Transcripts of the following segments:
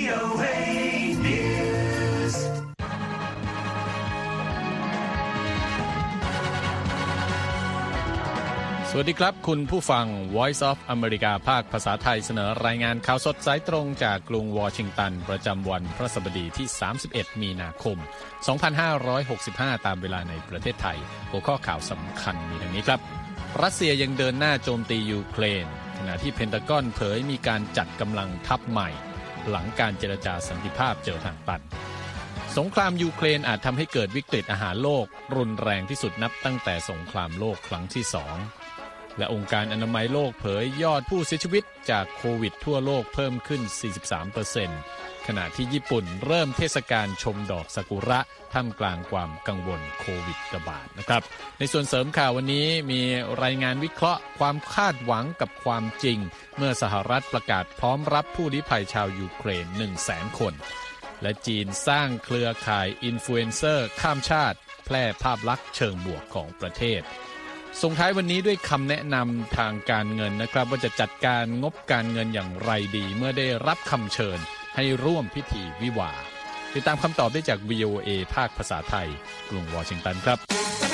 สวัสดีครับคุณผู้ฟัง Voice of America ภาคภาษาไทยเสนอรายงานข่าวสดสายตรงจากกรุงวอชิงตันประจำวันพฤหัสบดีที่31มีนาคม2565ตามเวลาในประเทศไทยหัวข้อข่าวสำคัญมีดังนี้ครับรัสเซียยังเดินหน้าโจมตียูเครนขณะที่เพนทากอนเผยมีการจัดกำลังทัพใหม่หลังการเจรจาสันติภาพเจอทางตันสงครามยูเครนอาจทำให้เกิดวิกฤตอาหารโลกรุนแรงที่สุดนับตั้งแต่สงครามโลกครั้งที่2และองค์การอนามัยโลกเผยยอดผู้เสียชีวิตจากโควิดทั่วโลกเพิ่มขึ้น 43% ขณะที่ญี่ปุ่นเริ่มเทศกาลชมดอกซากุระท่ามกลางความกังวลโควิดระบาดนะครับในส่วนเสริมข่าววันนี้มีรายงานวิเคราะห์ความคาดหวังกับความจริงเมื่อสหรัฐประกาศพร้อมรับผู้ลี้ภัยชาวยูเครน 100,000 คนและจีนสร้างเครือข่ายอินฟลูเอนเซอร์ข้ามชาติแพร่ภาพลักษณ์เชิงบวกของประเทศส่งท้ายวันนี้ด้วยคำแนะนำทางการเงินนะครับว่าจะจัดการงบการเงินอย่างไรดีเมื่อได้รับคำเชิญให้ร่วมพิธีวิวาห์ติดตามคำตอบได้จาก VOA ภาคภาษาไทยกรุงวอชิงตันครับ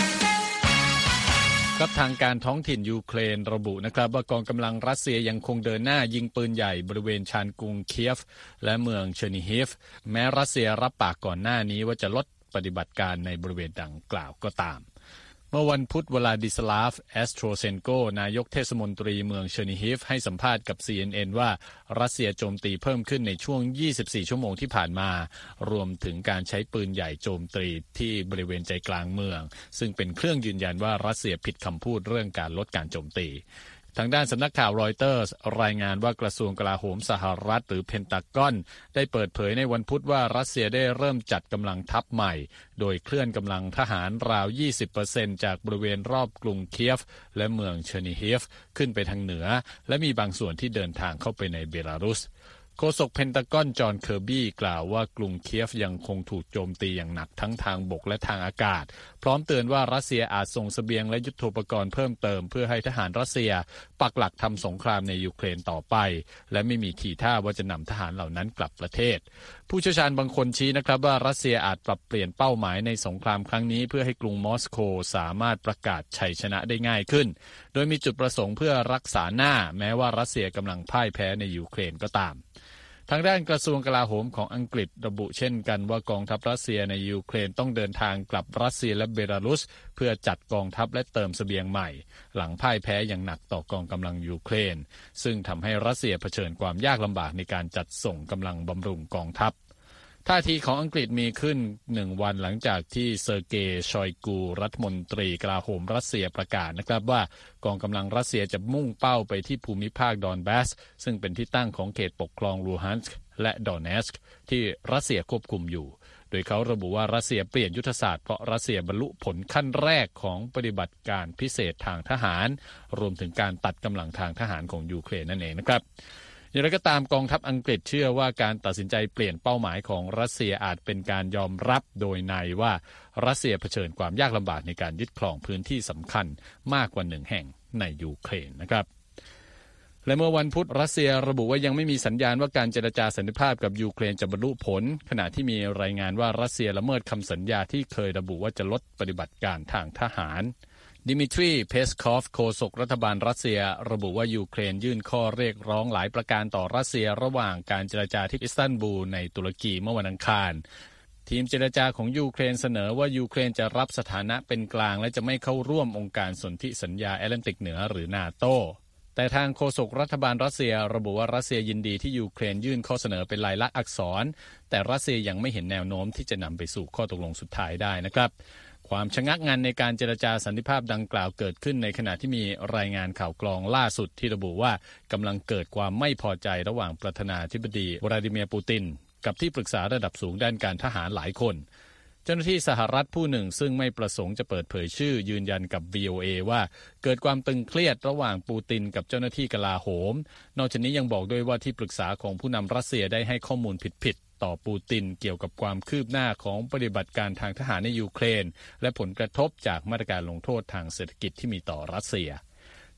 ทางการท้องถิ่นยูเครนระบุนะครับว่ากองกำลังรัสเซียยังคงเดินหน้ายิงปืนใหญ่บริเวณชานกรุงเคียฟและเมืองเชอร์นิฮีฟแม้รัสเซียรับปากก่อนหน้านี้ว่าจะลดปฏิบัติการในบริเวณดังกล่าวก็ตามเมื่อวันพุธวลาดิสลาฟแอสโตรเซนโกนายกเทศมนตรีเมืองเชอร์นิฮีฟให้สัมภาษณ์กับ CNN ว่ารัสเซียโจมตีเพิ่มขึ้นในช่วง24ชั่วโมงที่ผ่านมารวมถึงการใช้ปืนใหญ่โจมตีที่บริเวณใจกลางเมืองซึ่งเป็นเครื่องยืนยันว่ารัสเซียผิดคำพูดเรื่องการลดการโจมตีทางด้านสำนักข่าวรอยเตอร์สรายงานว่ากระทรวงกลาโหมสหรัฐหรือเพนทากอนได้เปิดเผยในวันพุธว่ารัสเซียได้เริ่มจัดกำลังทัพใหม่โดยเคลื่อนกำลังทหารราว 20% จากบริเวณรอบกรุงเคียฟและเมืองเชอร์นิฮีฟขึ้นไปทางเหนือและมีบางส่วนที่เดินทางเข้าไปในเบลารุสโฆษกเพนทากอนจอห์นเคอร์บี้กล่าวว่ากรุงเคียฟยังคงถูกโจมตีอย่างหนักทั้งทางบกและทางอากาศพร้อมเตือนว่ารัสเซียอาจส่งเสบียงและยุทโธปกรณ์เพิ่มเติมเพื่อให้ทหารรัสเซียปักหลักทำสงครามในยูเครนต่อไปและไม่มีทีท่าว่าจะนำทหารเหล่านั้นกลับประเทศผู้เชี่ยวชาญบางคนชี้นะครับว่ารัสเซียอาจปรับเปลี่ยนเป้าหมายในสงครามครั้งนี้เพื่อให้กรุงมอสโกสามารถประกาศชัยชนะได้ง่ายขึ้นโดยมีจุดประสงค์เพื่อรักษาหน้าแม้ว่ารัสเซียกำลังพ่ายแพ้ในยูเครนก็ตามทางด้านกระทรวงกลาโหมของอังกฤษระบุเช่นกันว่ากองทัพรัสเซียในยูเครนต้องเดินทางกลับรัสเซียและเบลารุสเพื่อจัดกองทัพและเติมเสบียงใหม่หลังพ่ายแพ้อย่างหนักต่อกองกำลังยูเครนซึ่งทำให้รัสเซียเผชิญความยากลำบากในการจัดส่งกำลังบำรุงกองทัพท่าทีของอังกฤษมีขึ้น1วันหลังจากที่เซอร์เกย์ชอยกูรัฐมนตรีกลาโหมรัสเซียประกาศนะครับว่ากองกำลังรัสเซียจะมุ่งเป้าไปที่ภูมิภาคดอนบาสซึ่งเป็นที่ตั้งของเขตปกครองลูฮันสก์และดอนเนสก์ที่รัสเซียควบคุมอยู่โดยเขาระบุว่ารัสเซียเปลี่ยนยุทธศาสตร์เพราะรัสเซียบรรลุผลขั้นแรกของปฏิบัติการพิเศษทางทหารรวมถึงการตัดกำลังทางทหารของยูเครนนั่นเองนะครับอย่างไรก็ตามกองทัพอังกฤษเชื่อว่าการตัดสินใจเปลี่ยนเป้าหมายของรัสเซียอาจเป็นการยอมรับโดยในว่ารัสเซียเผชิญความยากลำบากในการยึดครองพื้นที่สำคัญมากกว่า1แห่งในยูเครนนะครับและเมื่อวันพุธรัสเซียระบุว่ายังไม่มีสัญญาณว่าการเจรจาสันติภาพกับยูเครนจะบรรลุผลขณะที่มีรายงานว่ารัสเซียละเมิดคำสัญญาที่เคยระบุว่าจะลดปฏิบัติการทางทหารดิมิทรีเพสคอฟโฆษกรัฐบาลรัสเซียระบุว่ายูเครนยื่นข้อเรียกร้องหลายประการต่อรัสเซียระหว่างการเจรจาที่อิสตันบูลในตุรกีเมื่อวันอังคารทีมเจรจาของยูเครนเสนอว่ายูเครนจะรับสถานะเป็นกลางและจะไม่เข้าร่วมองค์การสนธิสัญญาแอตแลนติกเหนือหรือนาโตแต่ทางโฆษกรัฐบาลรัสเซียระบุว่ารัสเซียยินดีที่ยูเครนยื่นข้อเสนอเป็นลายลักษณ์อักษรแต่รัสเซียยังไม่เห็นแนวโน้มที่จะนำไปสู่ข้อตกลงสุดท้ายได้นะครับความชะงักงันในการเจรจาสันติภาพดังกล่าวเกิดขึ้นในขณะที่มีรายงานข่าวกรองล่าสุดที่ระบุว่ากำลังเกิดความไม่พอใจระหว่างประธานาธิบดีวลาดิเมียร์ปูตินกับที่ปรึกษาระดับสูงด้านการทหารหลายคนเจ้าหน้าที่สหรัฐผู้หนึ่งซึ่งไม่ประสงค์จะเปิดเผยชื่อยืนยันกับ VOA ว่าเกิดความตึงเครียดระหว่างปูตินกับเจ้าหน้าที่กลาโหมนอกจากนี้ยังบอกด้วยว่าที่ปรึกษาของผู้นำรัสเซียได้ให้ข้อมูลผิดต่อปูตินเกี่ยวกับความคืบหน้าของปฏิบัติการทางทหารในยูเครนและผลกระทบจากมาตรการลงโทษทางเศรษฐกิจที่มีต่อรัสเซีย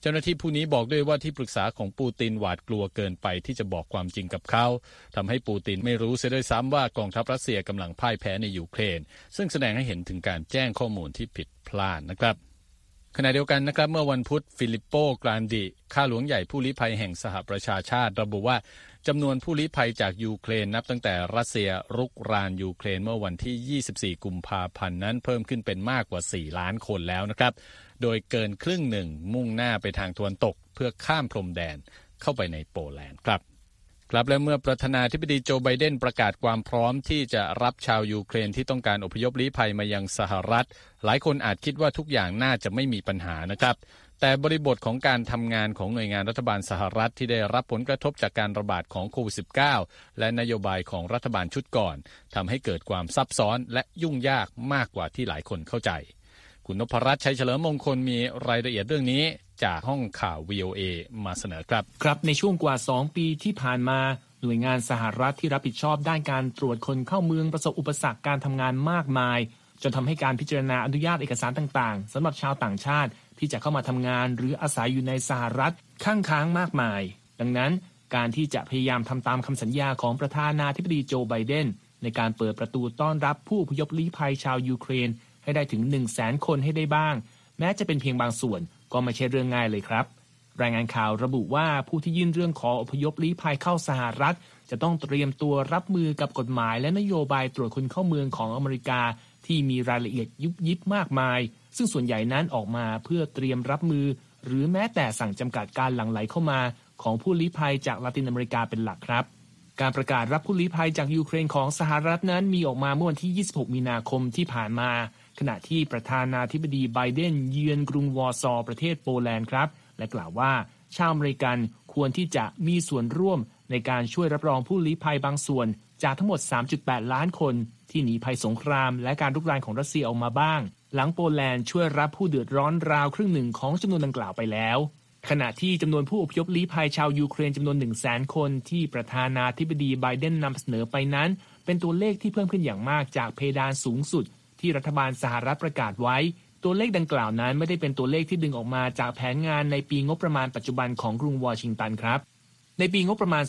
เจ้าหน้าที่ผู้นี้บอกด้วยว่าที่ปรึกษาของปูตินหวาดกลัวเกินไปที่จะบอกความจริงกับเขาทำให้ปูตินไม่รู้เสียด้วยซ้ำว่ากองทัพรัสเซียกำลังพ่ายแพ้ในยูเครนซึ่งแสดงให้เห็นถึงการแจ้งข้อมูลที่ผิดพลาดนะครับขณะเดียวกันนะครับเมื่อวันพุธฟิลิปโป กรานดิข้าหลวงใหญ่ผู้ลี้ภัยแห่งสหประชาชาติระบุว่าจำนวนผู้ลี้ภัยจากยูเครนนับตั้งแต่รัสเซียรุกรานยูเครนเมื่อวันที่24กุมภาพันธ์นั้นเพิ่มขึ้นเป็นมากกว่า4ล้านคนแล้วนะครับโดยเกินครึ่งหนึ่งมุ่งหน้าไปทางตะวันตกเพื่อข้ามพรมแดนเข้าไปในโปแลนด์ครับและเมื่อประธานาธิบดีโจไบเดนประกาศความพร้อมที่จะรับชาวยูเครนที่ต้องการอพยพลี้ภัยมายังสหรัฐหลายคนอาจคิดว่าทุกอย่างน่าจะไม่มีปัญหานะครับแต่บริบทของการทำงานของหน่วยงานรัฐบาลสหรัฐที่ได้รับผลกระทบจากการระบาดของโควิด -19 และนโยบายของรัฐบาลชุดก่อนทำให้เกิดความซับซ้อนและยุ่งยากมากกว่าที่หลายคนเข้าใจคุณนพรัตน์ ชัยเฉลิมมงคลมีรายละเอียดเรื่องนี้จากห้องข่าว VOA มาเสนอครับครับในช่วงกว่า2ปีที่ผ่านมาหน่วยงานสหรัฐที่รับผิดชอบด้านการตรวจคนเข้าเมืองประสบอุปสรรคการทำงานมากมายจนทำให้การพิจารณาอนุญาตเอกสารต่างๆสำหรับชาวต่างชาติที่จะเข้ามาทำงานหรืออาศัยอยู่ในสหรัฐค้างมากมายดังนั้นการที่จะพยายามทำตามคำสัญญาของประธานาธิบดีโจไบเดนในการเปิดประตูต้อนรับผู้อพยพลี้ภัยชาวยูเครนให้ได้ถึง 100,000 คนให้ได้บ้างแม้จะเป็นเพียงบางส่วนก็ไม่ใช่เรื่องง่ายเลยครับรายงานข่าวระบุว่าผู้ที่ยื่นเรื่องขออพยพลี้ภัยเข้าสหรัฐจะต้องเตรียมตัวรับมือกับกฎหมายและนโยบายตรวจคนเข้าเมืองของอเมริกาที่มีรายละเอียดยุบยิบมากมายซึ่งส่วนใหญ่นั้นออกมาเพื่อเตรียมรับมือหรือแม้แต่สั่งจำกัดการหลั่งไหลเข้ามาของผู้ลี้ภัยจากลาตินอเมริกาเป็นหลักครับการประกาศรับผู้ลี้ภัยจากยูเครนของสหรัฐนั้นมีออกมาเมื่อวันที่26มีนาคมที่ผ่านมาขณะที่ประธานาธิบดีไบเดนเยือนกรุงวอร์ซอประเทศโปแลนด์ครับและกล่าวว่าชาวอเมริกันควรที่จะมีส่วนร่วมในการช่วยรับรองผู้ลี้ภัยบางส่วนจากทั้งหมด 3.8 ล้านคนที่หนีภัยสงครามและการรุกรานของรัสเซียออกมาบ้างหลังโปแลนด์ช่วยรับผู้เดือดร้อนราวครึ่งหนึ่งของจำนวนดังกล่าวไปแล้วขณะที่จำนวนผู้อพยพลี้ภัยชาวยูเครนจำนวน 100,000 คนที่ประธานาธิบดีไบเดนนำเสนอไปนั้นเป็นตัวเลขที่เพิ่มขึ้นอย่างมากจากเพดานสูงสุดที่รัฐบาลสหรัฐประกาศไว้ตัวเลขดังกล่าวนั้นไม่ได้เป็นตัวเลขที่ดึงออกมาจากแผนงานในปีงบประมาณปัจจุบันของกรุงวอชิงตันครับในปีงบประมาณ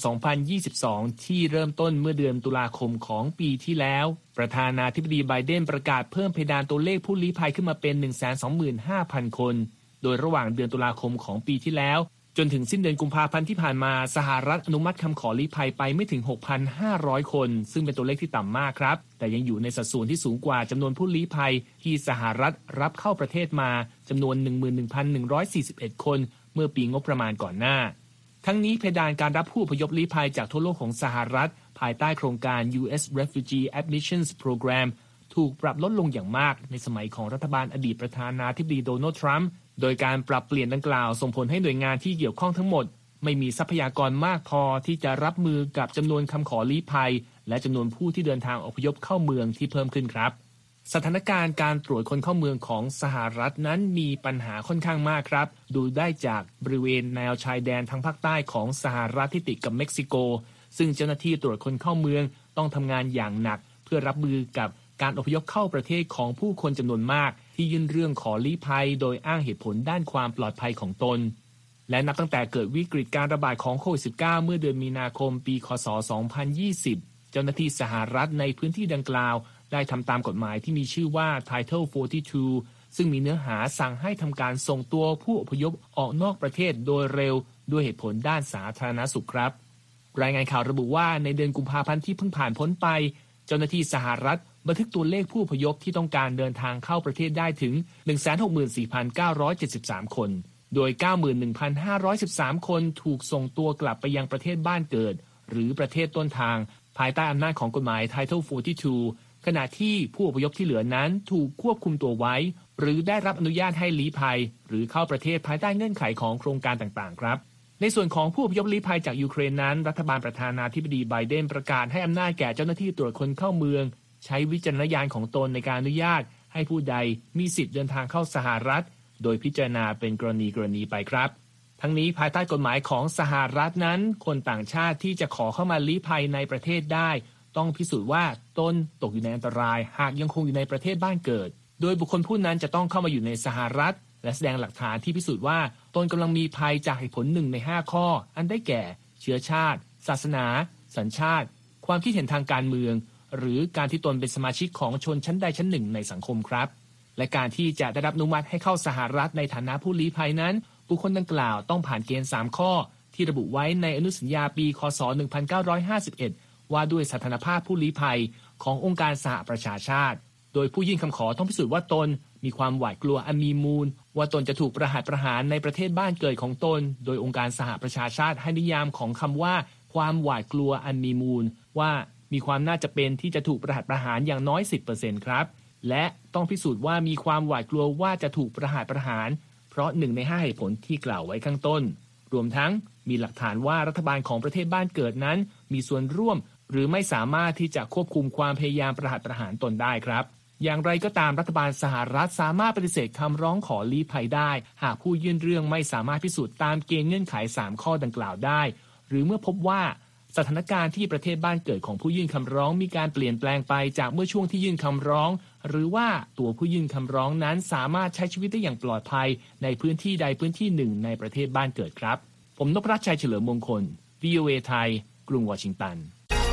2022 ที่เริ่มต้นเมื่อเดือนตุลาคมของปีที่แล้วประธานาธิบดีไบเดนประกาศเพิ่มเพดานตัวเลขผู้ลี้ภัยขึ้นมาเป็น 125,000 คนโดยระหว่างเดือนตุลาคมของปีที่แล้วจนถึงสิ้นเดือนกุมภาพันธ์ที่ผ่านมาสหรัฐอนุมัติคำขอลี้ภัยไปไม่ถึง 6,500 คนซึ่งเป็นตัวเลขที่ต่ำมากครับแต่ยังอยู่ในสัดส่วนที่สูงกว่าจำนวนผู้ลี้ภัยที่สหรัฐรับเข้าประเทศมาจำนวน 11,141 คนเมื่อปีงบประมาณก่อนหน้าทั้งนี้เพดานการรับผู้อพยพลี้ภัยจากทั่วโลกของสหรัฐภายใต้โครงการ U.S. Refugee Admissions Program ถูกปรับลดลงอย่างมากในสมัยของรัฐบาลอดีตประธานาธิบดีโดนัลด์ทรัมป์โดยการปรับเปลี่ยนดังกล่าวส่งผลให้หน่วยงานที่เกี่ยวข้องทั้งหมดไม่มีทรัพยากรมากพอที่จะรับมือกับจำนวนคำขอลี้ภัยและจำนวนผู้ที่เดินทางอพยพเข้าเมืองที่เพิ่มขึ้นครับสถานการณ์การตรวจคนเข้าเมืองของสหรัฐนั้นมีปัญหาค่อนข้างมากครับดูได้จากบริเวณแนวชายแดนทางภาคใต้ของสหรัฐที่ติดกับเม็กซิโกซึ่งเจ้าหน้าที่ตรวจคนเข้าเมืองต้องทำงานอย่างหนักเพื่อรับมือกับการอพยพเข้าประเทศของผู้คนจำนวนมากที่ยื่นเรื่องขอลี้ภัยโดยอ้างเหตุผลด้านความปลอดภัยของตนและนับตั้งแต่เกิดวิกฤตการระบาดของโควิด -19 เมื่อเดือนมีนาคมปีคศ 2020 เจ้าหน้าที่สหรัฐในพื้นที่ดังกล่าวได้ทำตามกฎหมายที่มีชื่อว่า Title 42 ซึ่งมีเนื้อหาสั่งให้ทำการส่งตัวผู้อพยพออกนอกประเทศโดยเร็วด้วยเหตุผลด้านสาธารณสุขครับรายงานข่าวระบุว่าในเดือนกุมภาพันธ์ที่เพิ่งผ่านพ้นไปเจ้าหน้าที่สหรัฐบันทึกตัวเลขผู้อพยพที่ต้องการเดินทางเข้าประเทศได้ถึง 164,973 คนโดย 91,513 คนถูกส่งตัวกลับไปยังประเทศบ้านเกิดหรือประเทศต้นทางภายใต้อำนาจของกฎหมาย Title 42 ขณะที่ผู้อพยพที่เหลือนั้นถูกควบคุมตัวไว้หรือได้รับอนุญาตให้ลี้ภัยหรือเข้าประเทศภายใต้เงื่อนไขของโครงการต่างๆครับในส่วนของผู้อพยพลี้ภัยจากยูเครนนั้นรัฐบาลประธานาธิบดีไบเดนประกาศให้อำนาจแก่เจ้าหน้าที่ตรวจคนเข้าเมืองใช้วิจารณญาณของตนในการอนุญาตให้ผู้ใดมีสิทธิ์เดินทางเข้าสหรัฐโดยพิจารณาเป็นกรณีไปครับทั้งนี้ภายใต้กฎหมายของสหรัฐนั้นคนต่างชาติที่จะขอเข้ามาลี้ภัยในประเทศได้ต้องพิสูจน์ว่าตนตกอยู่ในอันตรายหากยังคงอยู่ในประเทศบ้านเกิดโดยบุคคลผู้นั้นจะต้องเข้ามาอยู่ในสหรัฐและแสดงหลักฐานที่พิสูจน์ว่าตนกำลังมีภัยจากเหตุผล1 ใน 5 ข้ออันได้แก่เชื้อชาติศาสนาสัญชาติความคิดเห็นทางการเมืองหรือการที่ตนเป็นสมาชิกของชนชั้นใดชั้นหนึ่งในสังคมครับและการที่จะได้รับอนุมัติให้เข้าสหรัฐในฐานะผู้ลี้ภัยนั้นบุคคลดังกล่าวต้องผ่านเกณฑ์3ข้อที่ระบุไว้ในอนุสัญญาปีคศ1951ว่าด้วยสถานภาพผู้ลี้ภัยขององค์การสหประชาชาติโดยผู้ยื่นคำขอต้องพิสูจน์ว่าตนมีความหวาดกลัวอันมีมูลว่าตนจะถูกประหารในประเทศบ้านเกิดของตนโดยองค์การสหประชาชาติให้นิยามของคำว่าความหวาดกลัวอันมีมูลว่ามีความน่าจะเป็นที่จะถูกประหารอย่างน้อย 10% ครับและต้องพิสูจน์ว่ามีความหวาดกลัวว่าจะถูกประหารเพราะ1 ใน 5เหตุผลที่กล่าวไว้ข้างต้นรวมทั้งมีหลักฐานว่ารัฐบาลของประเทศบ้านเกิดนั้นมีส่วนร่วมหรือไม่สามารถที่จะควบคุมความพยายามประหารตนได้ครับอย่างไรก็ตามรัฐบาลสหรัฐสามารถปฏิเสธคำร้องขอลี้ภัยได้หากผู้ยื่นเรื่องไม่สามารถพิสูจน์ตามเกณฑ์เงื่อนไข3ข้อดังกล่าวได้หรือเมื่อพบว่าสถานการณ์ที่ประเทศบ้านเกิดของผู้ยื่นคำร้องมีการเปลี่ยนแปลงไปจากเมื่อช่วงที่ยื่นคำร้องหรือว่าตัวผู้ยื่นคำร้องนั้นสามารถใช้ชีวิตได้อย่างปลอดภัยในพื้นที่ใดพื้นที่หนึ่งในประเทศบ้านเกิดครับผมนพรัตน์ชัยเฉลิมมงคล VOA ไทยกรุงวอชิงตัน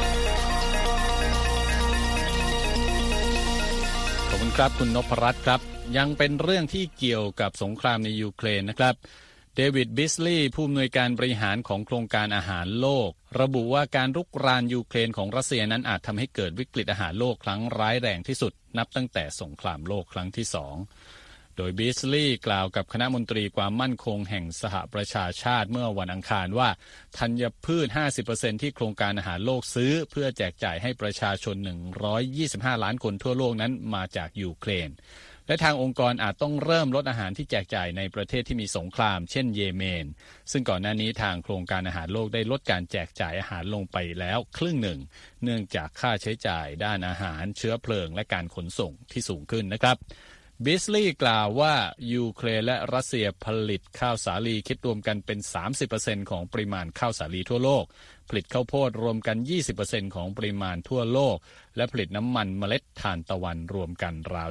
ขอบคุณครับคุณนพรัตน์ครับยังเป็นเรื่องที่เกี่ยวกับสงครามในยูเครนนะครับเดวิดบิสลีย์ผู้อำนวยการบริหารของโครงการอาหารโลกระบุว่าการรุกรานยูเครนของรัสเซียนั้นอาจทำให้เกิดวิกฤตอาหารโลกครั้งร้ายแรงที่สุดนับตั้งแต่สงครามโลกครั้งที่2โดยบิสลีย์กล่าวกับคณะมนตรีความมั่นคงแห่งสหประชาชาติเมื่อวันอังคารว่าธัญพืช 50% ที่โครงการอาหารโลกซื้อเพื่อแจกจ่ายให้ประชาชน125ล้านคนทั่วโลกนั้นมาจากยูเครนและทางองค์กรอาจต้องเริ่มลดอาหารที่แจกจ่ายในประเทศที่มีสงครามเช่นเยเมนซึ่งก่อนหน้านี้ทางโครงการอาหารโลกได้ลดการแจกจ่ายอาหารลงไปแล้วครึ่งหนึ่งเนื่องจากค่าใช้จ่ายด้านอาหารเชื้อเพลิงและการขนส่งที่สูงขึ้นนะครับบิสลีย์กล่าวว่ายูเครนและรัสเซียผลิตข้าวสาลีคิดรวมกันเป็น 30% ของปริมาณข้าวสาลีทั่วโลกผลิตข้าวโพดรวมกัน 20% ของปริมาณทั่วโลกและผลิตน้ำมันเมล็ดทานตะวันรวมกันราว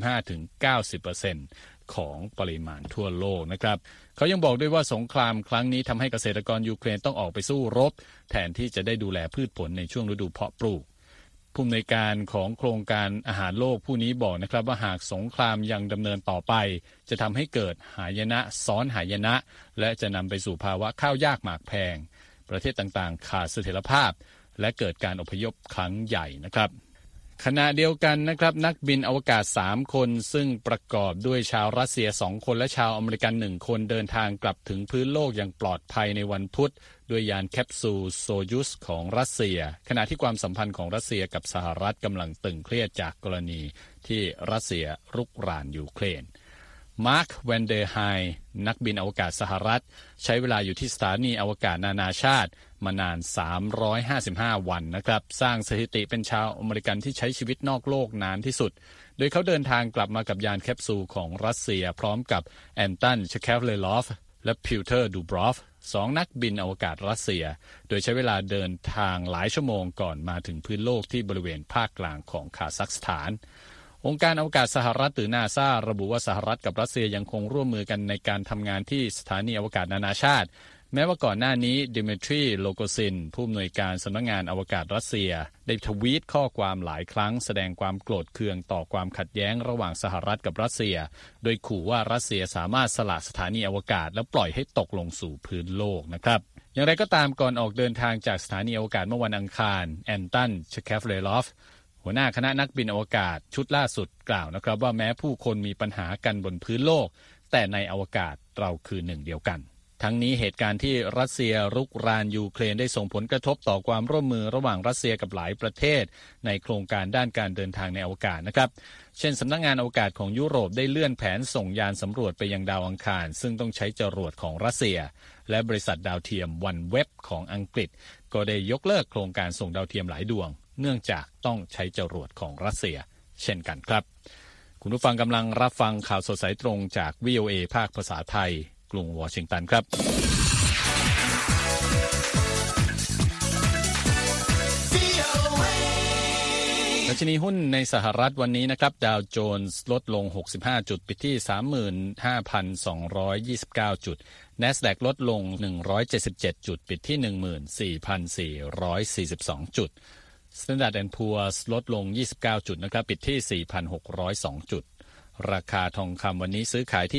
75-90% ของปริมาณทั่วโลกนะครับเขายังบอกด้วยว่าสงครามครั้งนี้ทำให้เกษตรกรยูเครนต้องออกไปสู้รบแทนที่จะได้ดูแลพืชผลในช่วงฤดูเพาะปลูกผู้อำนวยการของโครงการอาหารโลกผู้นี้บอกนะครับว่าหากสงครามยังดำเนินต่อไปจะทำให้เกิดหายนะซ้อนหายนะและจะนำไปสู่ภาวะข้าวยากหมากแพงประเทศต่างๆขาดเสถียรภาพและเกิดการอพยพครั้งใหญ่นะครับขณะเดียวกันนะครับนักบินอวกาศ3คนซึ่งประกอบด้วยชาวรัสเซีย2คนและชาวอเมริกัน1คนเดินทางกลับถึงพื้นโลกอย่างปลอดภัยในวันพุธด้วยยานแคปซูลโซยูสของรัสเซียขณะที่ความสัมพันธ์ของรัสเซียกับสหรัฐกำลังตึงเครียดจากกรณีที่รัสเซียรุกรานยูเครนมาร์คแวนเดอร์ไฮนักบินอวกาศสหรัฐใช้เวลาอยู่ที่สถานีอวกาศนานาชาติมานาน355วันนะครับสร้างสถิติเป็นชาวอเมริกันที่ใช้ชีวิตนอกโลกนานที่สุดโดยเขาเดินทางกลับมากับยานแคปซูลของรัสเซียพร้อมกับแอนตันเชคาเลลอฟและพิวเตอร์ดูบรอฟ2นักบินอวกาศรัสเซียโดยใช้เวลาเดินทางหลายชั่วโมงก่อนมาถึงพื้นโลกที่บริเวณภาคกลางของคาซัคสถานองค์การอวกาศสหรัฐหรือนาซาระบุว่าสหรัฐกับรัสเซียยังคงร่วมมือกันในการทำงานที่สถานีอวกาศนานาชาติแม้ว่าก่อนหน้านี้ดิมิทรีโลโกซินผู้อำนวยการสำนักงานอวกาศรัสเซียได้ทวีตข้อความหลายครั้งแสดงความโกรธเคืองต่อความขัดแย้งระหว่างสหรัฐกับรัสเซียโดยขู่ว่ารัสเซียสามารถสละสถานีอวกาศและปล่อยให้ตกลงสู่พื้นโลกนะครับอย่างไรก็ตามก่อนออกเดินทางจากสถานีอวกาศเมื่อวันอังคารแอนตันเชคาเลลอฟหัวหน้าคณะนักบินอวกาศชุดล่าสุดกล่าวนะครับว่าแม้ผู้คนมีปัญหากันบนพื้นโลกแต่ในอวกาศเราคือหนึ่งเดียวกันทั้งนี้เหตุการณ์ที่รัสเซียรุกรานยูเครนได้ส่งผลกระทบต่อความร่วมมือระหว่างรัสเซียกับหลายประเทศในโครงการด้านการเดินทางในอวกาศนะครับเช่นสำนักงานอวกาศของยุโรปได้เลื่อนแผนส่งยานสำรวจไปยังดาวอังคารซึ่งต้องใช้จรวดของรัสเซียและบริษัทดาวเทียมวันเว็บของอังกฤษก็ได้ยกเลิกโครงการส่งดาวเทียมหลายดวงเนื่องจากต้องใช้จรวดของรัสเซียเช่นกันครับคุณผู้ฟังกำลังรับฟังข่าวสดสายตรงจาก VOA ภาคภาษาไทยกรุงวอชิงตันครับดัชนีหุ้นในสหรัฐวันนี้นะครับดาวโจนส์ลดลง65จุดปิดที่ 35,229 จุด NASDAQ ลดลง177จุดปิดที่ 14,442 จุด Standard & Poor's ลดลง29จุดนะครับปิดที่ 4,602 จุดราคาทองคำวันนี้ซื้อขายที่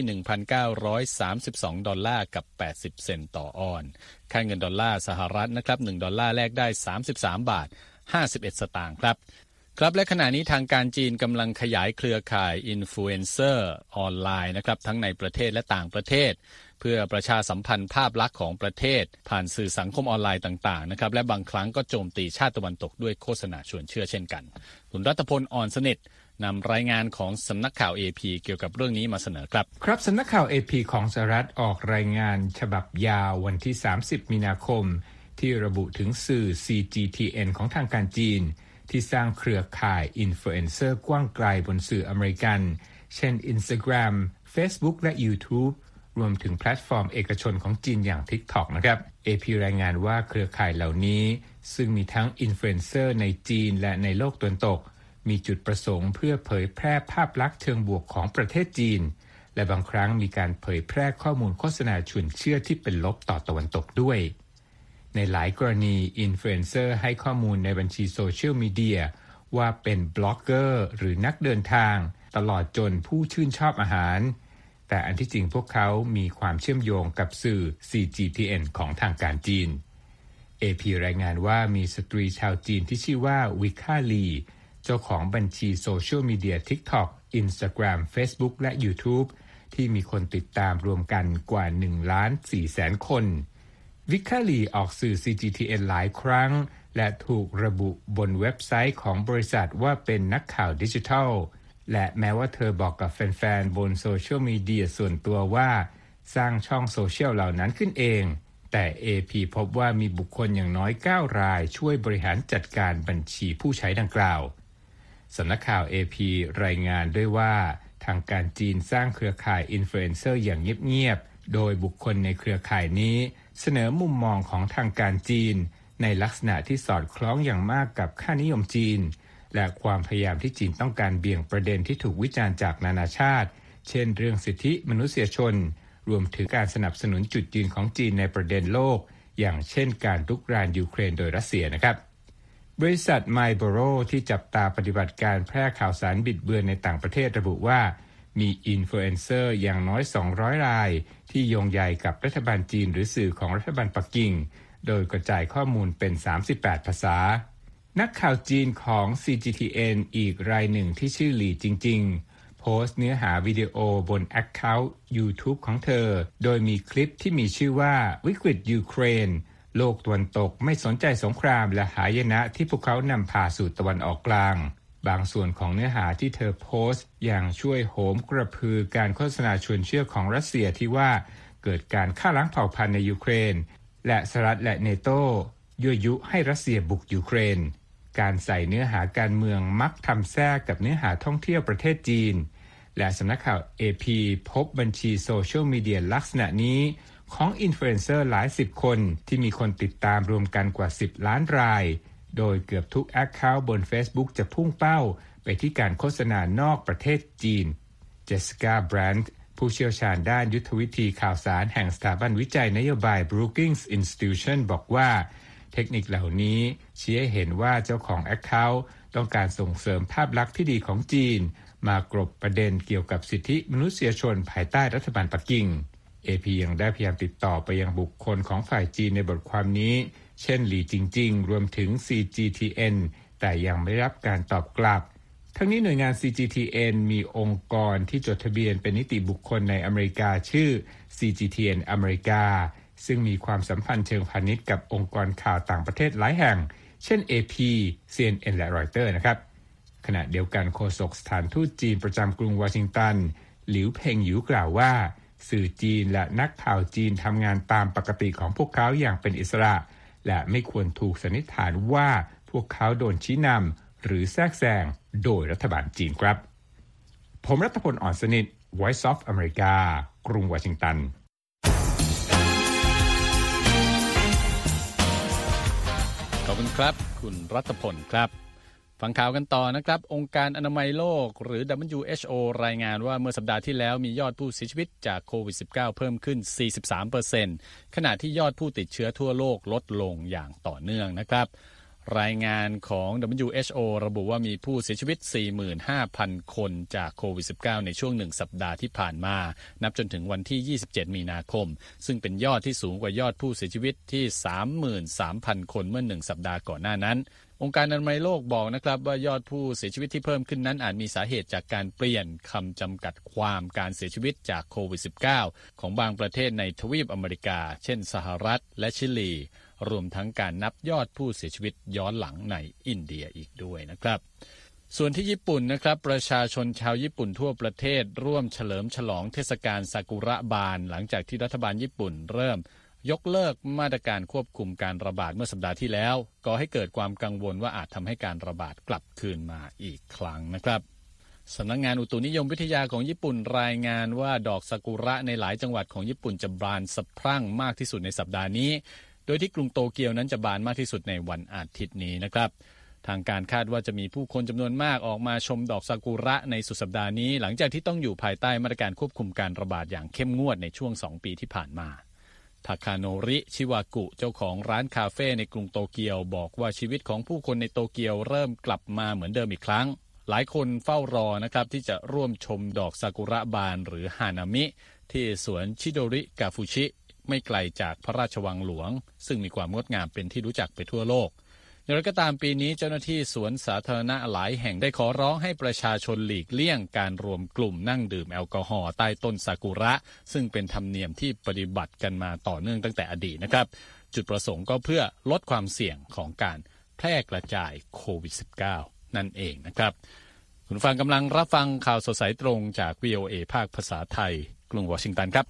$1,932 กับ80เซนต์ต่อออนซ์ค่าเงินดอลลาร์สหรัฐนะครับ1ดอลลาร์แลกได้33บาท51สตางค์ครับและขณะนี้ทางการจีนกำลังขยายเครือข่ายอินฟลูเอนเซอร์ออนไลน์นะครับทั้งในประเทศและต่างประเทศเพื่อประชาสัมพันธ์ภาพลักษณ์ของประเทศผ่านสื่อสังคมออนไลน์ต่างๆนะครับและบางครั้งก็โจมตีชาติตะวันตกด้วยโฆษณาชวนเชื่อเช่นกันคุณรัตพล อ่อนสนิทนำรายงานของสำนักข่าว AP เกี่ยวกับเรื่องนี้มาเสนอครับสำนักข่าว AP ของสหรัฐออกรายงานฉบับยาววันที่30มีนาคมที่ระบุถึงสื่อ CGTN ของทางการจีนที่สร้างเครือข่ายอินฟลูเอนเซอร์กว้างไกลบนสื่ออเมริกันเช่น Instagram Facebook และ YouTube รวมถึงแพลตฟอร์มเอกชนของจีนอย่าง TikTok นะครับ AP รายงานว่าเครือข่ายเหล่านี้ซึ่งมีทั้งอินฟลูเอนเซอร์ในจีนและในโลกตะวันตกมีจุดประสงค์เพื่อเผยแพร่ภาพลักษณ์เชิงบวกของประเทศจีนและบางครั้งมีการเผยแพร่ข้อมูลโฆษณาชวนเชื่อที่เป็นลบต่อตะวันตกด้วยในหลายกรณีอินฟลูเอนเซอร์ให้ข้อมูลในบัญชีโซเชียลมีเดียว่าเป็นบล็อกเกอร์หรือนักเดินทางตลอดจนผู้ชื่นชอบอาหารแต่อันที่จริงพวกเขามีความเชื่อมโยงกับสื่อ CGTN ของทางการจีน AP รายงานว่ามีสตรีชาวจีนที่ชื่อว่าวิค่าลีเจ้าของบัญชีโซเชียลมีเดีย TikTok Instagram Facebook และ YouTube ที่มีคนติดตามรวมกันกว่า 1,400,000 คนวิค่าลีออกสื่อ CGTN หลายครั้งและถูกระบุบนเว็บไซต์ของบริษัทว่าเป็นนักข่าวดิจิทัลและแม้ว่าเธอบอกกับแฟนๆบนโซเชียลมีเดียส่วนตัวว่าสร้างช่องโซเชียลเหล่านั้นขึ้นเองแต่ AP พบว่ามีบุคคลอย่างน้อย9รายช่วยบริหารจัดการบัญชีผู้ใช้ดังกล่าวสำนักข่าว AP รายงานด้วยว่าทางการจีนสร้างเครือข่ายอินฟลูเอนเซอร์อย่างเงียบๆโดยบุคคลในเครือข่ายนี้เสนอมุมมองของทางการจีนในลักษณะที่สอดคล้องอย่างมากกับค่านิยมจีนและความพยายามที่จีนต้องการเบี่ยงประเด็นที่ถูกวิจารณ์จากนานาชาติเช่นเรื่องสิทธิมนุษยชนรวมถึงการสนับสนุนจุดยืนของจีนในประเด็นโลกอย่างเช่นการรุกรานยูเครนโดยรัสเซียนะครับบริษัท Marlboro ที่จับตาปฏิบัติการแพร่ข่าวสารบิดเบือนในต่างประเทศระบุว่ามีอินฟลูเอนเซอร์อย่างน้อย200รายที่โยงใยกับรัฐบาลจีนหรือสื่อของรัฐบาลปักกิ่งโดยกระจายข้อมูลเป็น38ภาษานักข่าวจีนของ CGTN อีกรายหนึ่งที่ชื่อหลี่จริงๆโพสต์เนื้อหาวิดีโอบน Account YouTube ของเธอโดยมีคลิปที่มีชื่อว่าวิกฤตยูเครนโลกตะวันตกไม่สนใจสงครามและหายนะที่พวกเขานำพาสู่ตะวันออกกลางบางส่วนของเนื้อหาที่เธอโพสต์อย่างช่วยโหมกระพือการโฆษณาชวนเชื่อของรัสเซียที่ว่าเกิดการฆ่าล้างเผ่าพันธุ์ในยูเครนและสหรัฐและเนโตยั่วยุให้รัสเซียบุกยูเครนการใส่เนื้อหาการเมืองมักทำแทรกกับเนื้อหาท่องเที่ยวประเทศจีนและสำนักข่าว AP พบบัญชีโซเชียลมีเดียลักษณะนี้ของอินฟลูเอนเซอร์หลาย10คนที่มีคนติดตามรวมกันกว่า10ล้านรายโดยเกือบทุก Account บน Facebook จะพุ่งเป้าไปที่การโฆษณานอกประเทศจีนเจสสิก้า แบรนด์ผู้เชี่ยวชาญด้านยุทธวิธีข่าวสารแห่งสถาบันวิจัยนโยบาย Brookings Institution บอกว่าเทคนิคเหล่านี้ชี้ให้เห็นว่าเจ้าของ Account ต้องการส่งเสริมภาพลักษณ์ที่ดีของจีนมากรบประเด็นเกี่ยวกับสิทธิมนุษยชนภายใต้รัฐบาลปักกิ่ง AP ยังได้พยายามติดต่อไปยังบุคคลของฝ่ายจีนในบทความนี้เช่นหลี่จริงๆรวมถึง CGTN แต่ยังไม่ได้รับการตอบกลับทั้งนี้หน่วยงาน CGTN มีองค์กรที่จดทะเบียนเป็นนิติบุคคลในอเมริกาชื่อ CGTN อเมริกาซึ่งมีความสัมพันธ์เชิงพาณิชย์กับองค์กรข่าวต่างประเทศหลายแห่งเช่น AP CNN และ Reuters นะครับขณะเดียวกันโฆษกสถานทูตจีนประจำกรุงวอชิงตันหลิวเพ่งหยูกล่าวว่าสื่อจีนและนักข่าวจีนทำงานตามปกติของพวกเขาอย่างเป็นอิสระและไม่ควรถูกสันนิษฐานว่าพวกเขาโดนชี้นำหรือแทรกแซงโดยรัฐบาลจีนครับผมรัตพล อ่อนสนิท Voice of America กรุงวอชิงตันขอบคุณครับคุณรัตพลครับฟังข่าวกันต่อนะครับองค์การอนามัยโลกหรือ WHO รายงานว่าเมื่อสัปดาห์ที่แล้วมียอดผู้เสียชีวิตจากโควิด -19 เพิ่มขึ้น 43% ขณะที่ยอดผู้ติดเชื้อทั่วโลกลดลงอย่างต่อเนื่องนะครับรายงานของ WHO ระบุว่ามีผู้เสียชีวิต 45,000 คนจากโควิด -19 ในช่วง1สัปดาห์ที่ผ่านมานับจนถึงวันที่ 27 มีนาคมซึ่งเป็นยอดที่สูงกว่ายอดผู้เสียชีวิตที่ 33,000 คนเมื่อ1สัปดาห์ก่อนหน้านั้นองค์การอนามัยโลกบอกนะครับว่ายอดผู้เสียชีวิตที่เพิ่มขึ้นนั้นอาจมีสาเหตุจากการเปลี่ยนคำจำกัดความการเสียชีวิตจากโควิด -19 ของบางประเทศในทวีปอเมริกาเช่นสหรัฐและชิลีรวมทั้งการนับยอดผู้เสียชีวิตย้อนหลังในอินเดียอีกด้วยนะครับส่วนที่ญี่ปุ่นนะครับประชาชนชาวญี่ปุ่นทั่วประเทศร่วมเฉลิมฉลองเทศกาลซากุระบานหลังจากที่รัฐบาลญี่ปุ่นเริ่มยกเลิกมาตรการควบคุมการระบาดเมื่อสัปดาห์ที่แล้วก่อให้เกิดความกังวลว่าอาจทำให้การระบาดกลับคืนมาอีกครั้งนะครับสำนักงานอุตุนิยมวิทยาของญี่ปุ่นรายงานว่าดอกซากุระในหลายจังหวัดของญี่ปุ่นจะบานสะพรั่งมากที่สุดในสัปดาห์นี้โดยที่กรุงโตเกียวนั้นจะบานมากที่สุดในวันอาทิตย์นี้นะครับทางการคาดว่าจะมีผู้คนจำนวนมากออกมาชมดอกซากุระในสุดสัปดาห์นี้หลังจากที่ต้องอยู่ภายใต้มาตรการควบคุมการระบาดอย่างเข้มงวดในช่วง2ปีที่ผ่านมาทาคาโนริชิวากุเจ้าของร้านคาเฟ่ในกรุงโตเกียวบอกว่าชีวิตของผู้คนในโตเกียวเริ่มกลับมาเหมือนเดิมอีกครั้งหลายคนเฝ้ารอนะครับที่จะร่วมชมดอกซากุระบานหรือฮานามิที่สวนชิโดริกาฟุชิไม่ไกลจากพระราชวังหลวงซึ่งมีความงดงามเป็นที่รู้จักไปทั่วโลกอย่างไรก็ตามปีนี้เจ้าหน้าที่สวนสาธารณะหลายแห่งได้ขอร้องให้ประชาชนหลีกเลี่ยงการรวมกลุ่มนั่งดื่มแอลกอฮอล์ใต้ต้นซากุระซึ่งเป็นธรรมเนียมที่ปฏิบัติกันมาต่อเนื่องตั้งแต่อดีตนะครับจุดประสงค์ก็เพื่อลดความเสี่ยงของการแพร่กระจายโควิด -19 นั่นเองนะครับคุณฟังกำลังรับฟังข่าวสดสายตรงจาก VOA ภาคภาษาไทยกรุงวอชิงตันครับ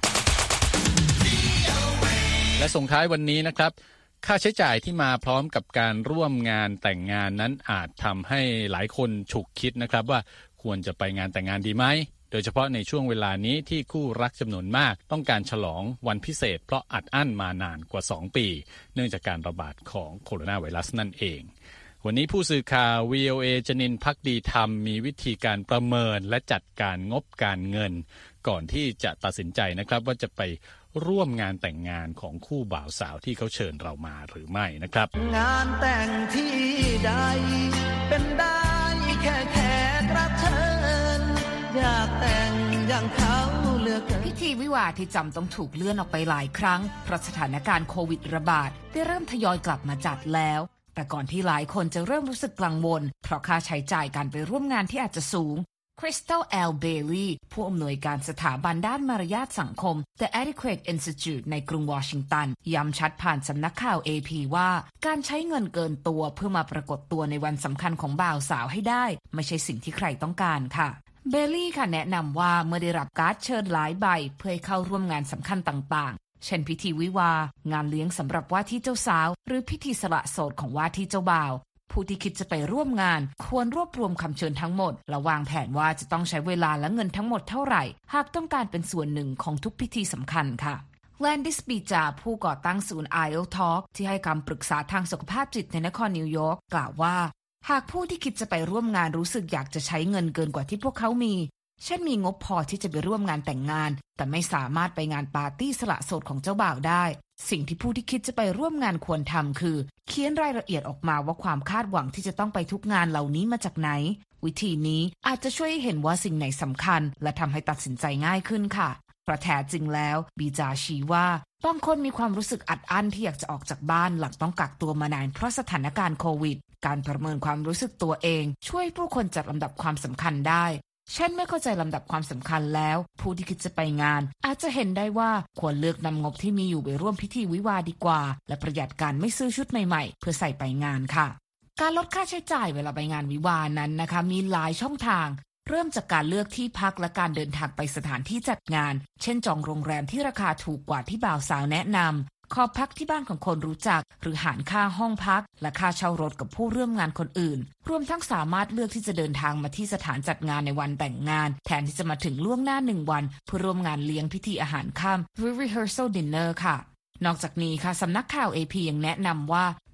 และส่งท้ายวันนี้นะครับค่าใช้จ่ายที่มาพร้อมกับการร่วมงานแต่งงานนั้นอาจทำให้หลายคนฉุกคิดนะครับว่าควรจะไปงานแต่งงานดีไหมโดยเฉพาะในช่วงเวลานี้ที่คู่รักจำนวนมากต้องการฉลองวันพิเศษเพราะอัดอั้นมานานกว่า2ปีเนื่องจากการระบาดของโคโรนาไวรัสนั่นเองวันนี้ผู้สื่อข่าว VOA จนินท์ ภักดีธรรมมีวิธีการประเมินและจัดการงบการเงินก่อนที่จะตัดสินใจนะครับว่าจะไปร่วมงานแต่งงานของคู่บ่าวสาวที่เขาเชิญเรามาหรือไม่นะครับงานแต่งที่ใดเป็นได้แค่แขกรับเชิญอยากแต่งอย่างเขาเลือกพิธีวิวาห์ที่จำต้องถูกเลื่อนออกไปหลายครั้งเพราะสถานการณ์โควิดระบาดได้เริ่มทยอยกลับมาจัดแล้วแต่ก่อนที่หลายคนจะเริ่มรู้สึกกังวลเพราะค่าใช้จ่ายการไปร่วมงานที่อาจจะสูงCrystal L. Bailey ผู้อำนวยการสถาบันด้านมารยาทสังคม The Etiquette Institute ในกรุงวอชิงตันย้ำชัดผ่านสำนักข่าว AP ว่าการใช้เงินเกินตัวเพื่อมาปรากฏตัวในวันสำคัญของบ่าวสาวให้ได้ไม่ใช่สิ่งที่ใครต้องการค่ะ Bailey ค่ะแนะนำว่าเมื่อได้รับการ์ดเชิญหลายใบเพื่อเข้าร่วมงานสำคัญต่างๆเช่นพิธีวิวาห์งานเลี้ยงสำหรับว่าที่เจ้าสาวหรือพิธีสละโสดของว่าที่เจ้าบ่าวผู้ที่คิดจะไปร่วมงานควรรวบรวมคำเชิญทั้งหมดและวางแผนว่าจะต้องใช้เวลาและเงินทั้งหมดเท่าไหร่หากต้องการเป็นส่วนหนึ่งของทุกพิธีสำคัญค่ะแลนดิสปีจาผู้ก่อตั้งศูนย์ IEL Talk ที่ให้คำปรึกษาทางสุขภาพจิตในนครนิวยอร์กกล่าวว่าหากผู้ที่คิดจะไปร่วมงานรู้สึกอยากจะใช้เงินเกินกว่าที่พวกเขามีเช่นมีงบพอที่จะไปร่วมงานแต่งงานแต่ไม่สามารถไปงานปาร์ตี้สละโสดของเจ้าบ่าวได้สิ่งที่ผู้ที่คิดจะไปร่วมงานควรทำคือเขียนรายละเอียดออกมาว่าความคาดหวังที่จะต้องไปทุกงานเหล่านี้มาจากไหนวิธีนี้อาจจะช่วยให้เห็นว่าสิ่งไหนสำคัญและทำให้ตัดสินใจง่ายขึ้นค่ะเพราะแท้จริงแล้วบีจาชี้ว่าบางคนมีความรู้สึกอัดอั้นที่อยากจะออกจากบ้านหลังต้องกักตัวมานานเพราะสถานการณ์โควิดการประเมินความรู้สึกตัวเองช่วยผู้คนจัดลำดับความสำคัญได้เช่นไม่เข้าใจลำดับความสำคัญแล้วผู้ที่คิดจะไปงานอาจจะเห็นได้ว่าควรเลือกนำงบที่มีอยู่ไปร่วมพิธีวิวาห์ดีกว่าและประหยัดการไม่ซื้อชุดใหม่ๆเพื่อใส่ไปงานค่ะการลดค่าใช้จ่ายเวลาไปงานวิวาห์นั้นนะคะมีหลายช่องทางเริ่มจากการเลือกที่พักและการเดินทางไปสถานที่จัดงานเช่นจองโรงแรมที่ราคาถูกกว่าที่บ่าวสาวแนะนำขอพักที่บ้านของคนรู้จักหรือหารค่าห้องพักและค่าเช่ารถกับผู้ร่วมงานคนอื่นรวมทั้งสามารถเลือกที่จะเดินทางมาที่สถานจัดงานในวันแต่งงานแทนที่จะมาถึงล่วงหน้า1 วันเพื่อร่วมงานเลี้ยงพิธีอาหารค่ำหรือ rehearsal dinner ค่ะนอกจากนี้ค่ะสำนักข่าว AP ยังแนะนำว่า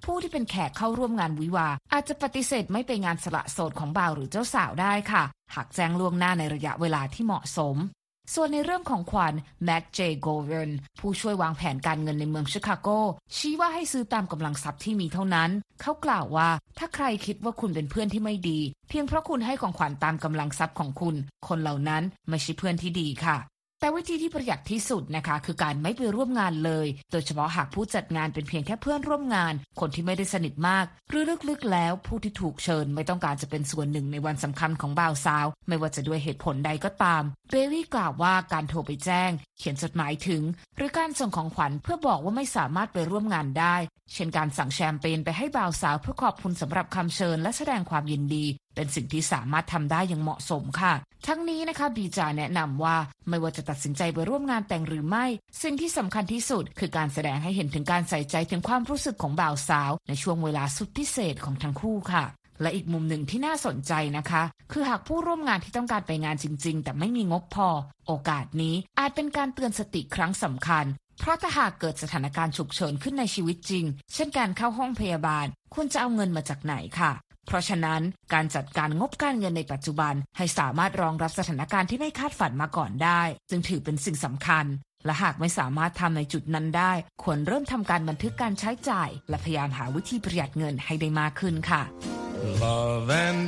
ผู้ที่เป็นแขกเข้าร่วมงานวิวาห์อาจจะปฏิเสธไม่ไปงานสละโสดของบ่าวหรือเจ้าสาวได้ค่ะหากแจ้งล่วงหน้าในระยะเวลาที่เหมาะสมส่วนในเรื่องของขวัญแม็กเจโกเวนผู้ช่วยวางแผนการเงินในเมืองชิคาโกชี้ว่าให้ซื้อตามกำลังทรัพย์ที่มีเท่านั้นเขากล่าวว่าถ้าใครคิดว่าคุณเป็นเพื่อนที่ไม่ดีเพียงเพราะคุณให้ของขวัญตามกำลังทรัพย์ของคุณคนเหล่านั้นไม่ใช่เพื่อนที่ดีค่ะแต่วิธีที่ประหยัดที่สุดนะคะคือการไม่ไปร่วมงานเลยโดยเฉพาะหากผู้จัดงานเป็นเพียงแค่เพื่อนร่วมงานคนที่ไม่ได้สนิทมากหรือลึกๆแล้วผู้ที่ถูกเชิญไม่ต้องการจะเป็นส่วนหนึ่งในวันสำคัญของบ่าวสาวไม่ว่าจะด้วยเหตุผลใดก็ตามเบลลี่กล่าวว่าการโทรไปแจ้งเขียนจดหมายถึงหรือการส่งของขวัญเพื่อบอกว่าไม่สามารถไปร่วมงานได้เช่นการสั่งแชมเปญไปให้บ่าวสาวเพื่อขอบคุณสำหรับคำเชิญและแสดงความยินดีเป็นสิ่งที่สามารถทำได้อย่างเหมาะสมค่ะทั้งนี้นะคะบีจาแนะนำว่าไม่ว่าจะตัดสินใจไปร่วมงานแต่งหรือไม่สิ่งที่สำคัญที่สุดคือการแสดงให้เห็นถึงการใส่ใจถึงความรู้สึกของบ่าวสาวในช่วงเวลาสุดพิเศษของทั้งคู่ค่ะและอีกมุมหนึ่งที่น่าสนใจนะคะคือหากผู้ร่วมงานที่ต้องการไปงานจริงๆแต่ไม่มีงบพอโอกาสนี้อาจเป็นการเตือนสติครั้งสำคัญเพราะถ้าหากเกิดสถานการณ์ฉุกเฉินขึ้นในชีวิตจริงเช่นการเข้าห้องพยาบาลคุณจะเอาเงินมาจากไหนค่ะเพราะฉะนั้นการจัดการงบการเงินในปัจจุบันให้สามารถรองรับสถานการณ์ที่ไม่คาดฝันมาก่อนได้จึงถือเป็นสิ่งสำคัญและหากไม่สามารถทำในจุดนั้นได้ควรเริ่มทำการบันทึกการใช้จ่ายและพยายามหาวิธีประหยัดเงินให้ได้มากขึ้นค่ะ Love and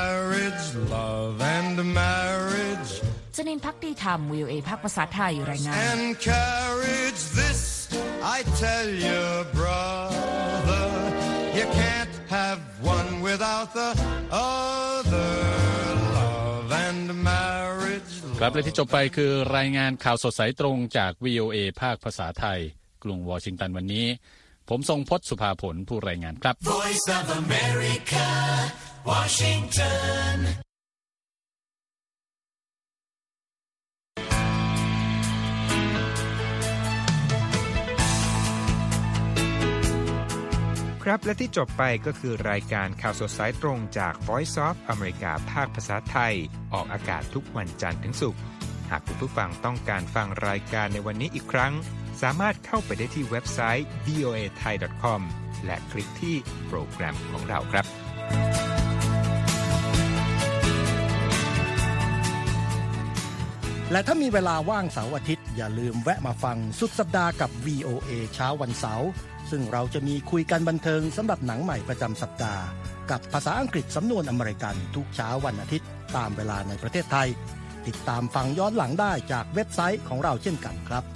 marriage จนินภักดีธรรม VOA ภาคภาษาไทยรายงาน and carriage this I tell you brother you can't have one without the other love and marriage ครับและที่จบไปคือรายงานข่าวสดสายตรงจาก VOA ภาคภาษาไทยกรุงวอชิงตันวันนี้ผมทรงพจน์สุภาผลผู้รายงานครับ Voice of America Washington ครับและที่จบไปก็คือรายการข่าวสดสายตรงจาก Voice of America ภาคภาษาไทยออกอากาศทุกวันจันทร์ถึงศุกร์หากคุณผู้ฟังต้องการฟังรายการในวันนี้อีกครั้งสามารถเข้าไปได้ที่เว็บไซต์ voathai.com และคลิกที่โปรแกรมของเราครับและถ้ามีเวลาว่างเสาร์อาทิตย์อย่าลืมแวะมาฟังสุดสัปดาห์กับ VOA เช้าวันเสาร์ซึ่งเราจะมีคุยกันบันเทิงสำหรับหนังใหม่ประจำสัปดาห์กับภาษาอังกฤษสำนวนอเมริกันทุกเช้าวันอาทิตย์ตามเวลาในประเทศไทยติดตามฟังย้อนหลังได้จากเว็บไซต์ของเราเช่นกันครับ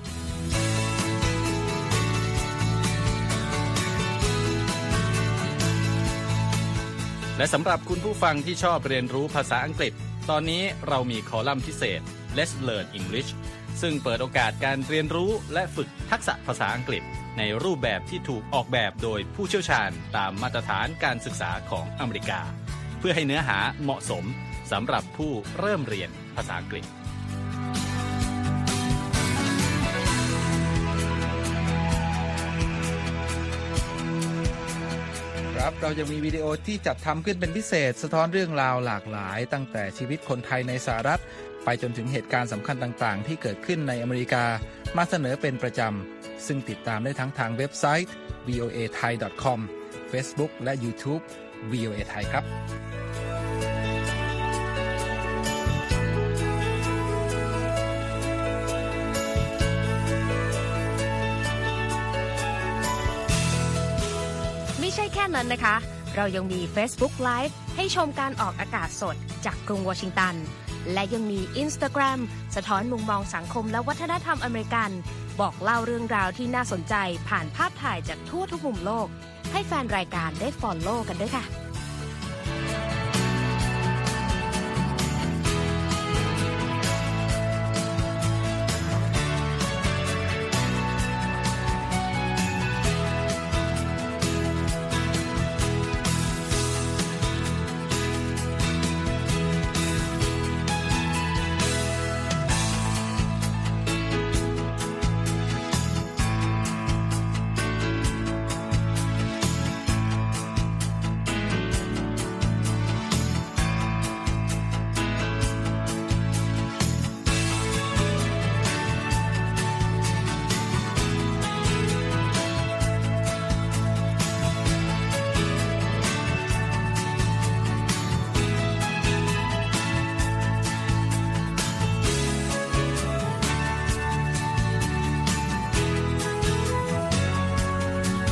และสำหรับคุณผู้ฟังที่ชอบเรียนรู้ภาษาอังกฤษตอนนี้เรามีคอลัมน์พิเศษ Let's Learn English ซึ่งเปิดโอกาสการเรียนรู้และฝึกทักษะภาษาอังกฤษในรูปแบบที่ถูกออกแบบโดยผู้เชี่ยวชาญตามมาตรฐานการศึกษาของอเมริกาเพื่อให้เนื้อหาเหมาะสมสำหรับผู้เริ่มเรียนภาษาอังกฤษครับเรายังมีวิดีโอที่จัดทำขึ้นเป็นพิเศษสะท้อนเรื่องราวหลากหลายตั้งแต่ชีวิตคนไทยในสหรัฐไปจนถึงเหตุการณ์สำคัญต่างๆที่เกิดขึ้นในอเมริกามาเสนอเป็นประจำซึ่งติดตามได้ทั้งทางเว็บไซต์ voathai.com Facebook และ YouTube VOA Thai ครับไม่ใช่แค่นั้นนะคะเรายังมี Facebook Live ให้ชมการออกอากาศสดจากกรุงวอชิงตันและยังมี Instagram สะท้อนมุมมองสังคมและวัฒนธรรมอเมริกันบอกเล่าเรื่องราวที่น่าสนใจผ่านภาพถ่ายจากทั่วทุกมุมโลกให้แฟนรายการได้ follow กันด้วยค่ะ